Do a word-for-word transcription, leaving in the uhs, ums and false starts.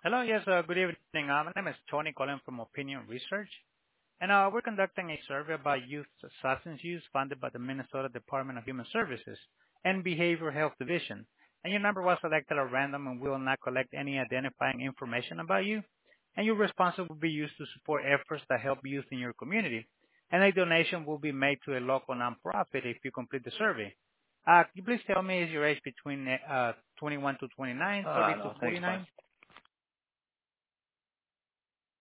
Hello. Yes, uh, good evening. Uh, My name is Tony calling from Opinion Research, and uh, we're conducting a survey about youth substance use funded by the Minnesota Department of Human Services and Behavioral Health Division. And your number was selected at random, and we will not collect any identifying information about you. And your response will be used to support efforts that help youth in your community. And a donation will be made to a local nonprofit if you complete the survey. Uh, Can you please tell me, is your age between uh, twenty-one to twenty-nine, thirty Uh, to no, thanks, bye. forty-nine?